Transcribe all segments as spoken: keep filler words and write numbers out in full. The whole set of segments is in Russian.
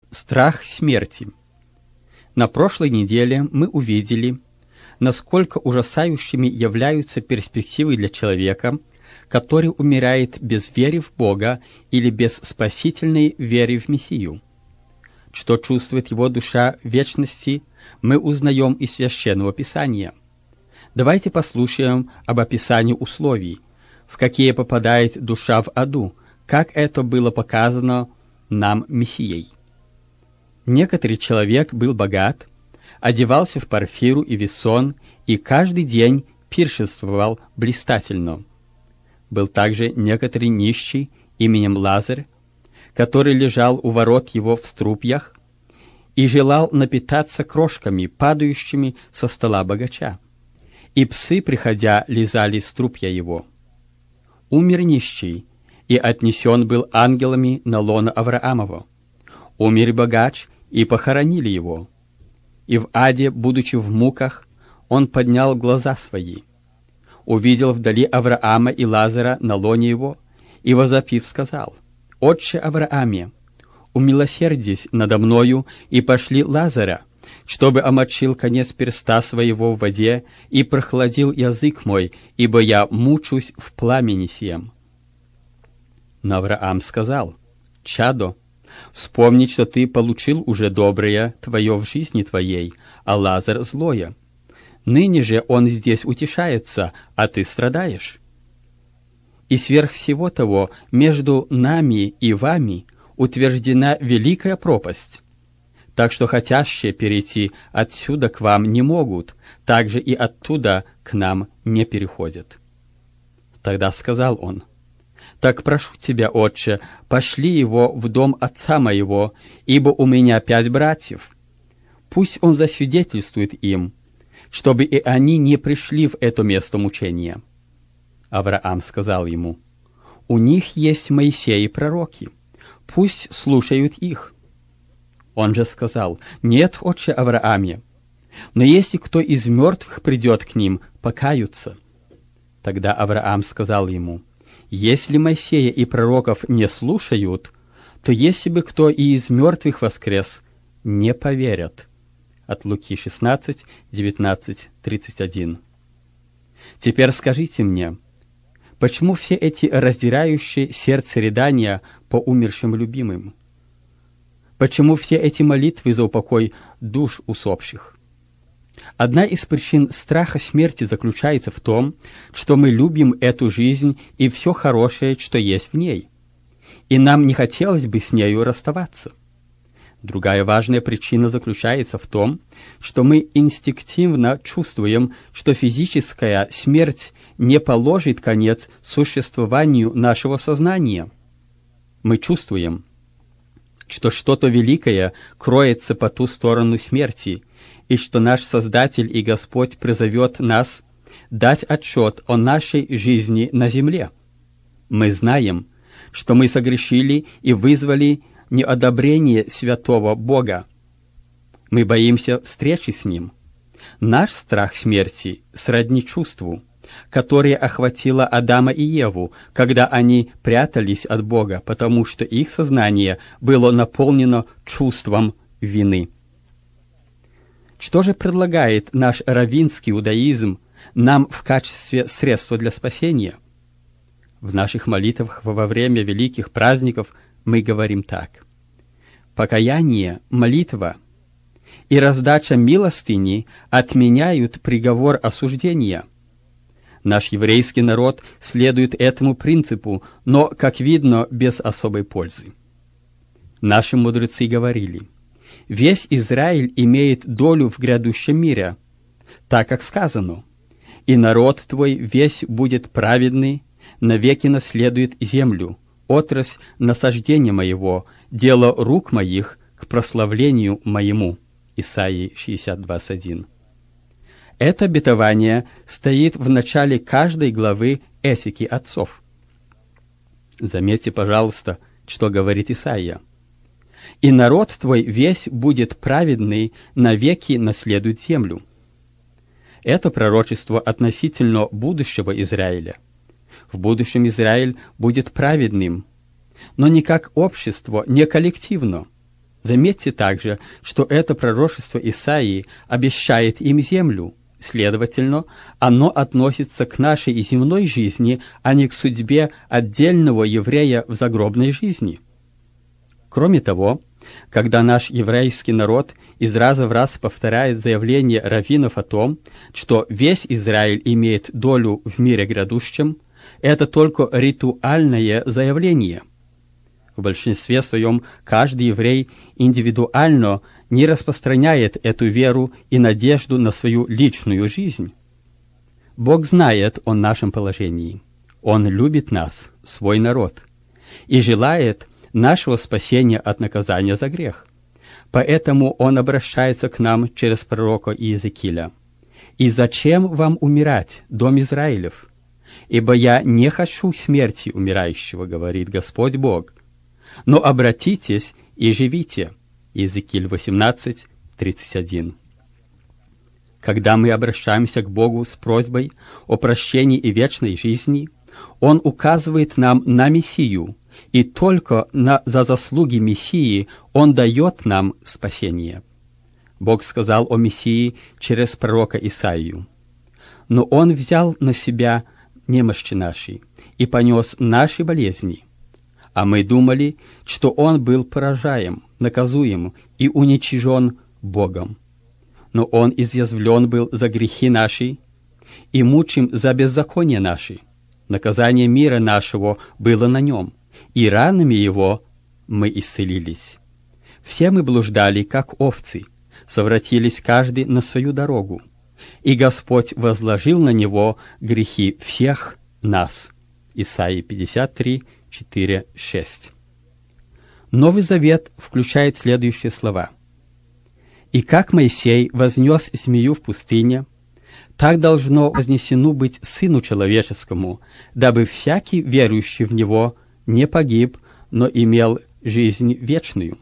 Страх смерти. На прошлой неделе мы увидели, насколько ужасающими являются перспективы для человека, который умирает без веры в Бога или без спасительной веры в Мессию. Что чувствует его душа в вечности, мы узнаем из Священного Писания. Давайте послушаем об описании условий, в какие попадает душа в аду, как это было показано нам Мессией. Некоторый человек был богат, одевался в парфиру и весон и каждый день пиршествовал блистательно. Был также некоторый нищий именем Лазарь, который лежал у ворот его в струпьях и желал напитаться крошками, падающими со стола богача. И псы, приходя, лизали струпья его. Умер нищий, и отнесен был ангелами на лоно Авраамова. Умер богач, и похоронили его. И в аде, будучи в муках, он поднял глаза свои, увидел вдали Авраама и Лазаря на лоне его, и, возопив, сказал: «Отче Аврааме, умилосердись надо мною, и пошли Лазаря, чтобы омочил конец перста своего в воде и прохладил язык мой, ибо я мучусь в пламени сем». Но Авраам сказал: «Чадо, вспомни, что ты получил уже доброе твое в жизни твоей, а Лазарь злое. Ныне же он здесь утешается, а ты страдаешь. И сверх всего того, между нами и вами утверждена великая пропасть, так что хотящие перейти отсюда к вам не могут, так же и оттуда к нам не переходят». Тогда сказал он: «Так прошу тебя, отче, пошли его в дом отца моего, ибо у меня пять братьев. Пусть он засвидетельствует им, чтобы и они не пришли в это место мучения». Авраам сказал ему: «У них есть Моисей и пророки, пусть слушают их». Он же сказал: «Нет, отче Аврааме, но если кто из мертвых придет к ним, покаются». Тогда Авраам сказал ему: «Если Моисея и пророков не слушают, то если бы кто и из мертвых воскрес, не поверят». От Луки шестнадцать, девятнадцать, тридцать один. Теперь скажите мне, почему все эти раздирающие сердце рыдания по умершим любимым? Почему все эти молитвы за упокой душ усопших? Одна из причин страха смерти заключается в том, что мы любим эту жизнь и все хорошее, что есть в ней, и нам не хотелось бы с нею расставаться. Другая важная причина заключается в том, что мы инстинктивно чувствуем, что физическая смерть не положит конец существованию нашего сознания. Мы чувствуем, что что-то великое кроется по ту сторону смерти, и что наш Создатель и Господь призовет нас дать отчет о нашей жизни на земле. Мы знаем, что мы согрешили и вызвали неодобрение святого Бога. Мы боимся встречи с Ним. Наш страх смерти сродни чувству, которое охватило Адама и Еву, когда они прятались от Бога, потому что их сознание было наполнено чувством вины. Что же предлагает наш раввинский иудаизм нам в качестве средства для спасения? В наших молитвах во время великих праздников мы говорим так: «Покаяние, молитва и раздача милостыни отменяют приговор осуждения». Наш еврейский народ следует этому принципу, но, как видно, без особой пользы. Наши мудрецы говорили: «Весь Израиль имеет долю в грядущем мире, так как сказано: и народ твой весь будет праведный, навеки наследует землю, отрасль насаждения моего, дело рук моих к прославлению моему». Исайи шестьдесят, двадцать один. Это обетование стоит в начале каждой главы Этики отцов. Заметьте, пожалуйста, что говорит Исаия: «И народ твой весь будет праведный, навеки наследует землю». Это пророчество относительно будущего Израиля. В будущем Израиль будет праведным, но не как общество, не коллективно. Заметьте также, что это пророчество Исаии обещает им землю. Следовательно, оно относится к нашей земной жизни, а не к судьбе отдельного еврея в загробной жизни. Кроме того, когда наш еврейский народ из раза в раз повторяет заявление раввинов о том, что весь Израиль имеет долю в мире грядущем, это только ритуальное заявление. В большинстве своем каждый еврей индивидуально не распространяет эту веру и надежду на свою личную жизнь. Бог знает о нашем положении. Он любит нас, свой народ, и желает нашего спасения от наказания за грех. Поэтому Он обращается к нам через пророка Иезекииля. «И зачем вам умирать, дом Израилев? Ибо я не хочу смерти умирающего, говорит Господь Бог. Но обратитесь и живите». Иезекииль восемнадцать, тридцать один. Когда мы обращаемся к Богу с просьбой о прощении и вечной жизни, Он указывает нам на Мессию, и только на, за заслуги Мессии Он дает нам спасение. Бог сказал о Мессии через пророка Исаию: «Но Он взял на себя немощи наши и понес наши болезни. А мы думали, что Он был поражаем, наказуем и уничижен Богом. Но Он изъязвлен был за грехи наши и мучим за беззаконие наши. Наказание мира нашего было на Нем, и ранами Его мы исцелились. Все мы блуждали, как овцы, совратились каждый на свою дорогу, и Господь возложил на Него грехи всех нас». Исайя пятьдесят три, четыре, шесть. Новый Завет включает следующие слова: «И как Моисей вознес змею в пустыне, так должно вознесено быть Сыну Человеческому, дабы всякий верующий в Него не погиб, но имел жизнь вечную.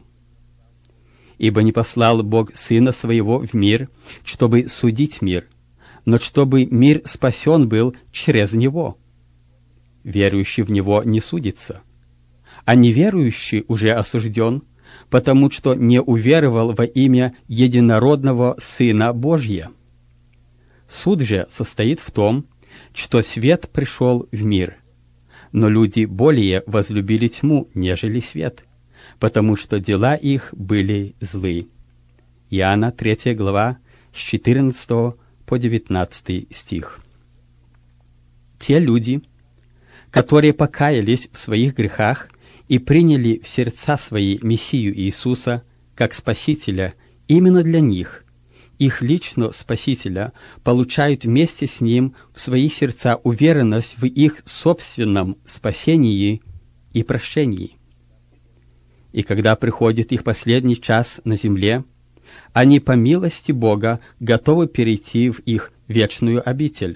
Ибо не послал Бог Сына Своего в мир, чтобы судить мир, но чтобы мир спасен был через Него. Верующий в Него не судится, а неверующий уже осужден, потому что не уверовал во имя единородного Сына Божия. Суд же состоит в том, что свет пришел в мир, но люди более возлюбили тьму, нежели свет, потому что дела их были злы». Иоанна третья глава, с четырнадцатого по девятнадцатый стих. Те люди, которые покаялись в своих грехах и приняли в сердца свои Мессию Иисуса как Спасителя, именно для них, их лично Спасителя, получают вместе с Ним в свои сердца уверенность в их собственном спасении и прощении. И когда приходит их последний час на земле, они по милости Бога готовы перейти в их вечную обитель.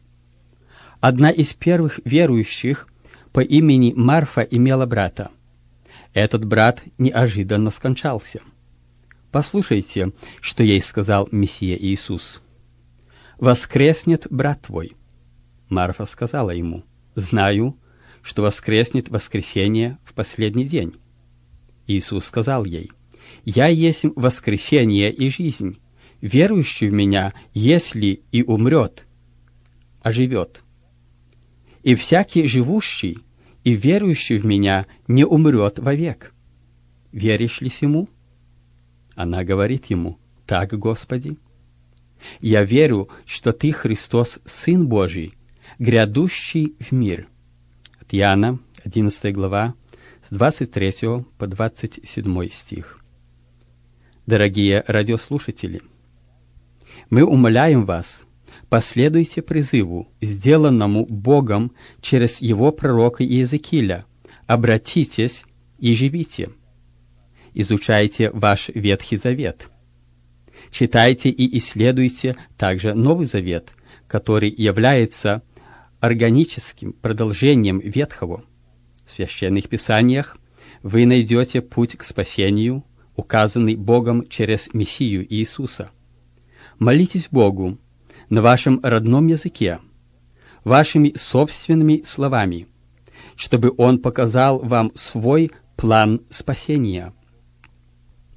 Одна из первых верующих по имени Марфа имела брата. Этот брат неожиданно скончался. Послушайте, что ей сказал Мессия Иисус: «Воскреснет брат твой». Марфа сказала ему: «Знаю, что воскреснет в воскресенье в последний день». Иисус сказал ей: «Я есть воскресение и жизнь. Верующий в Меня, если и умрет, оживет. И всякий живущий и верующий в Меня не умрет вовек. Веришь ли сему?» Она говорит ему: «Так, Господи. Я верю, что Ты Христос, Сын Божий, грядущий в мир». От Иоанна, одиннадцатая глава, с двадцать третьего по двадцать седьмой стих. Дорогие радиослушатели, мы умоляем вас, последуйте призыву, сделанному Богом через Его пророка Иезекииля: «Обратитесь и живите». Изучайте ваш Ветхий Завет. Читайте и исследуйте также Новый Завет, который является органическим продолжением Ветхого. В Священных Писаниях вы найдете путь к спасению, указанный Богом через Мессию Иисуса. Молитесь Богу на вашем родном языке, вашими собственными словами, чтобы Он показал вам свой план спасения.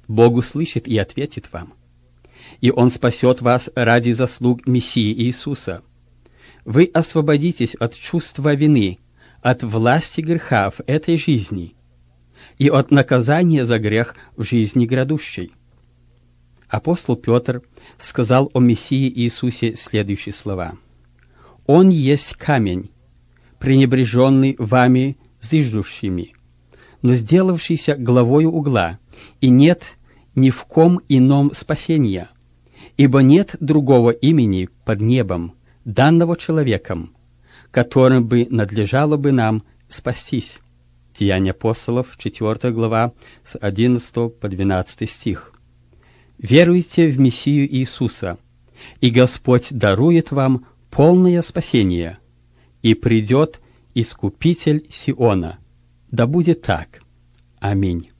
Бог услышит и ответит вам. И Он спасет вас ради заслуг Мессии Иисуса. Вы освободитесь от чувства вины, от власти греха в этой жизни и от наказания за грех в жизни грядущей. Апостол Петр сказал о Мессии Иисусе следующие слова. «Он есть камень, пренебреженный вами зиждущими, но сделавшийся главою угла, и нет ни в ком ином спасения, ибо нет другого имени под небом, данного человеком, которым бы надлежало бы нам спастись». Деяния апостолов, четвёртая глава, с одиннадцатого по двенадцатый стих. Веруйте в Мессию Иисуса, и Господь дарует вам полное спасение, и придет Искупитель Сиона. Да будет так. Аминь.